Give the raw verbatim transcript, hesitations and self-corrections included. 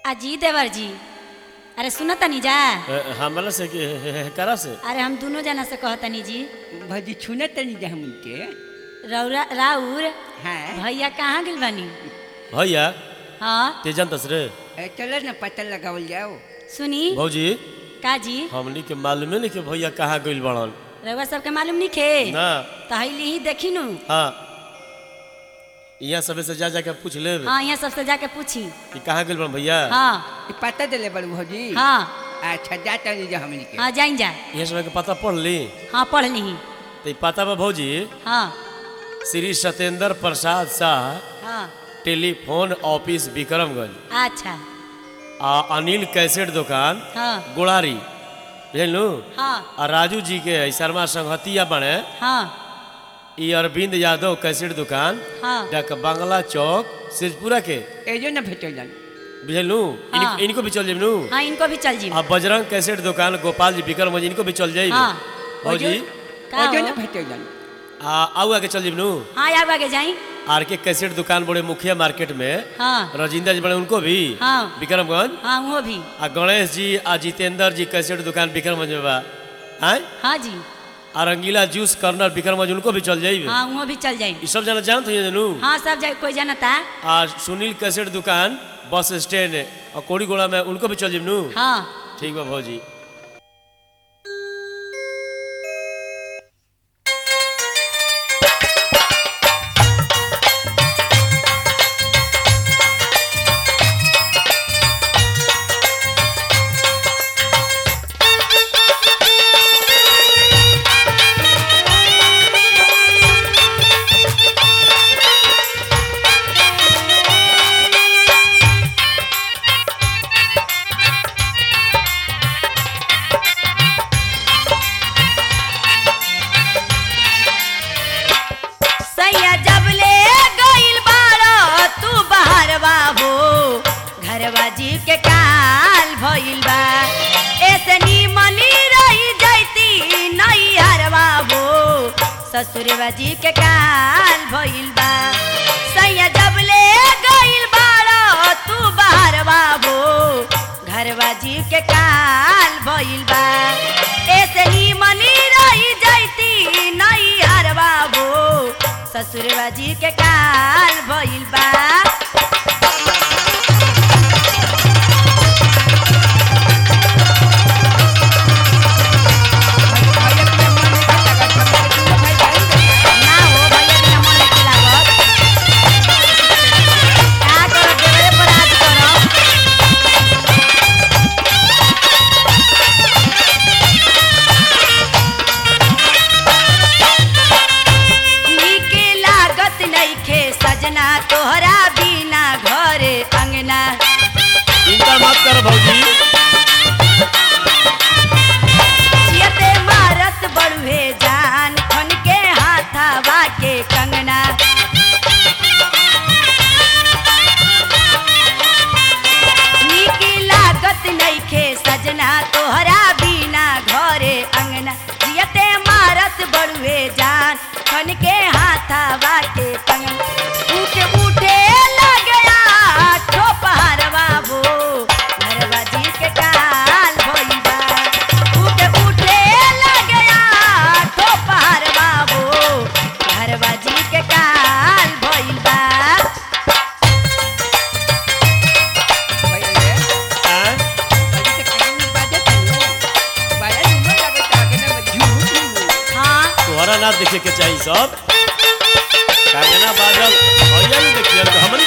अजी देवर जी, अरे सुनो तनी जा। हमरा से कि करा से? अरे हम दोनों जना से कहतनी जी। भाजी छुने तनी जा हम उनके। रौरा राउर हाँ भैया कहाँ गिल बनी? भैया हाँ ते जानतस रे? ए, चलो ना पता लगावल जाओ। सुनी भौजी का जी, हमनी के मालूमे नहीं कि भैया कहाँ गइल बड़न। रउआ सबके मालूम नहीं खे? ना तहली ही देखी नु। हाँ यहाँ सबे से जा जाके पूछ ले हाँ यहाँ सबसे जाके पूछी कि कहाँ गइल बड़न भैया। हाँ ये पता दिले बड़ू भौजी। हाँ अच्छा जाता नहीं जा हमनी के। हाँ जाइन जा। यहाँ समय के पता पढ़ ली हाँ पढ़ ली। तो पता बा भौजी, हाँ श्री सत्येंद्र प्रसाद शाह, हाँ टेलीफोन ऑफिस विक्रमगंज, अच्छा आ अनिल कैसेट दुकान हाँ गुड़ारी, बुझलू। हाँ आ राजू जी के है शर्मा संगतिया बने, हाँ ई अरविंद यादव कैसेट दुकान हाँ डाक बांग्ला चौक सिरपुरा के, एजो ना भेटल बुझलू। इन, हाँ। इनको भी चल जाइबू। हाँ इनको भी चल जी। आ बजरंग कैसेट दुकान गोपाल जी विक्रमगंज, इनको भी चल जाइब हाँ भौजी। का एजो हो? ना भेटल। आ आऊ आगे चल जाइबू। हाँ यार आगे जाई। आर के कैसेट दुकान बड़े मुखिया मार्केट में, हाँ राजिंदर जी बड़े उनको भी हाँ विक्रमगंज। हाँ वो भी। आ गणेश जी आ जितेंद्र जी कैसेट दुकान विक्रमगंज में बा। आय हाँ जी आ रंगीला जूस कॉर्नर विक्रमगंज, उनको भी चल जाइब। हाँ वो भी चल जाई। ई सब जना जानत हो जनू। हाँ सब जाए कोई जानता। आ सुनील कैसेट दुकान बस स्टैंड और कोड़ीगोड़ा में, उनको भी चल जाइबू। हाँ ठीक बा भौजी। सैया जब ले गइल बारो तू बाहर बाबू, घरवा जी के काल भइल बा। ऐसे नीमनी रही जैती नैहर बाबू, ससुरवा जी के काल भइल बा। सैया जब ले गइल बारो तू बाहर बाबू, घरवा जी के काल भइल बा। ऐसे नीमनी रही जैती नैहर बाबू, ससुरवा जी के काल भइल बा। ना हो भैया बिना मन नहीं लागत। का करो देवरे पर आज करो। नीके लागत नइखे सजना तोहरा बिना घरे अंगना। चिंता मत कर भौजी। जियते मारत बड़ुए जान खन के हाथवा के कंगना। नीक लागत नइखे सजना तोहरा बिना घरे अंगना। जियते मारत बड़ुए जान खन के हाथवा के कंगना। उठे उठे लगया ठोपहर बाबू, घरवा जी के काल भइल बा। उठे उठे लगया ठोपहर बाबू, घरवा जी के काल भइल बा। भैया आय अभी तक कहीं नहीं बाजे तनी। बाया निमन लागत आगे ना झूठ। हाँ तोहरा ना देखे के चाहिए सब। कांगना बाजल भैया नहीं देखिए तो हमने